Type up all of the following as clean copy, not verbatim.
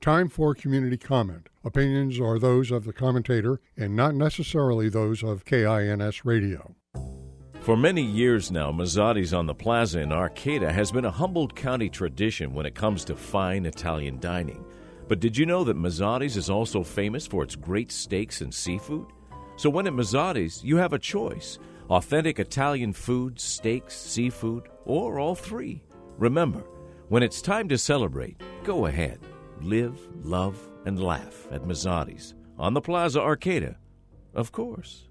Time for community comment. Opinions are those of the commentator and not necessarily those of KINS Radio. For many years now, Mazzotti's on the Plaza in Arcata has been a Humboldt County tradition when it comes to fine Italian dining. But did you know that Mazzotti's is also famous for its great steaks and seafood? So when at Mazzotti's, you have a choice: authentic Italian food, steaks, seafood, or all three. Remember, when it's time to celebrate, go ahead. Live, love, and laugh at Mazzotti's on the Plaza Arcata, of course.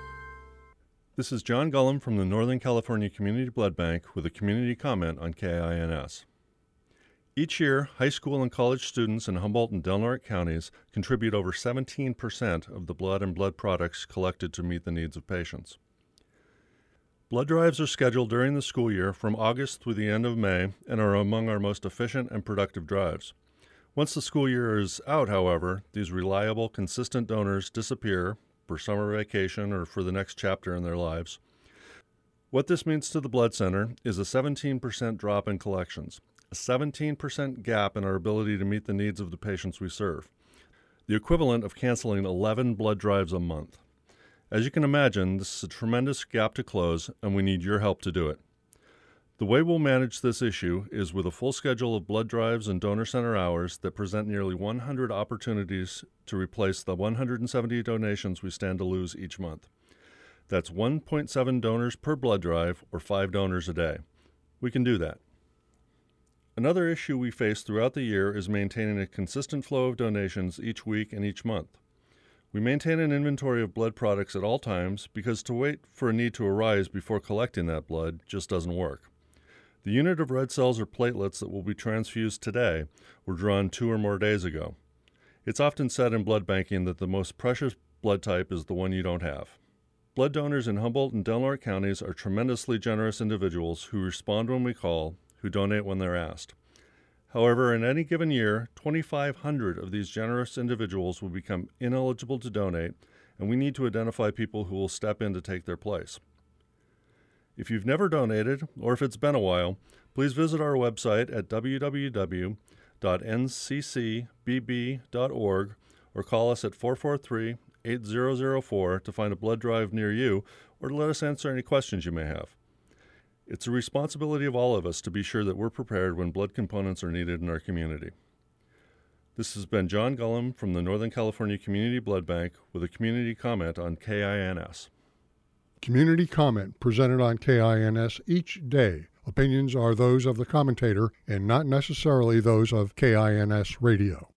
This is John Gullum from the Northern California Community Blood Bank with a community comment on KINS. Each year, high school and college students in Humboldt and Del Norte counties contribute over 17% of the blood and blood products collected to meet the needs of patients. Blood drives are scheduled during the school year from August through the end of May and are among our most efficient and productive drives. Once the school year is out, however, these reliable, consistent donors disappear for summer vacation or for the next chapter in their lives. What this means to the blood center is a 17% drop in collections, a 17% gap in our ability to meet the needs of the patients we serve, the equivalent of canceling 11 blood drives a month. As you can imagine, this is a tremendous gap to close, and we need your help to do it. The way we'll manage this issue is with a full schedule of blood drives and donor center hours that present nearly 100 opportunities to replace the 170 donations we stand to lose each month. That's 1.7 donors per blood drive, or 5 donors a day. We can do that. Another issue we face throughout the year is maintaining a consistent flow of donations each week and each month. We maintain an inventory of blood products at all times because to wait for a need to arise before collecting that blood just doesn't work. The unit of red cells or platelets that will be transfused today were drawn 2 or more days ago. It's often said in blood banking that the most precious blood type is the one you don't have. Blood donors in Humboldt and Del Norte counties are tremendously generous individuals who respond when we call, who donate when they're asked. However, in any given year, 2,500 of these generous individuals will become ineligible to donate, and we need to identify people who will step in to take their place. If you've never donated, or if it's been a while, please visit our website at www.nccbb.org or call us at 443-8004 to find a blood drive near you or to let us answer any questions you may have. It's a responsibility of all of us to be sure that we're prepared when blood components are needed in our community. This has been John Gullum from the Northern California Community Blood Bank with a community comment on KINS. Community comment presented on KINS each day. Opinions are those of the commentator and not necessarily those of KINS Radio.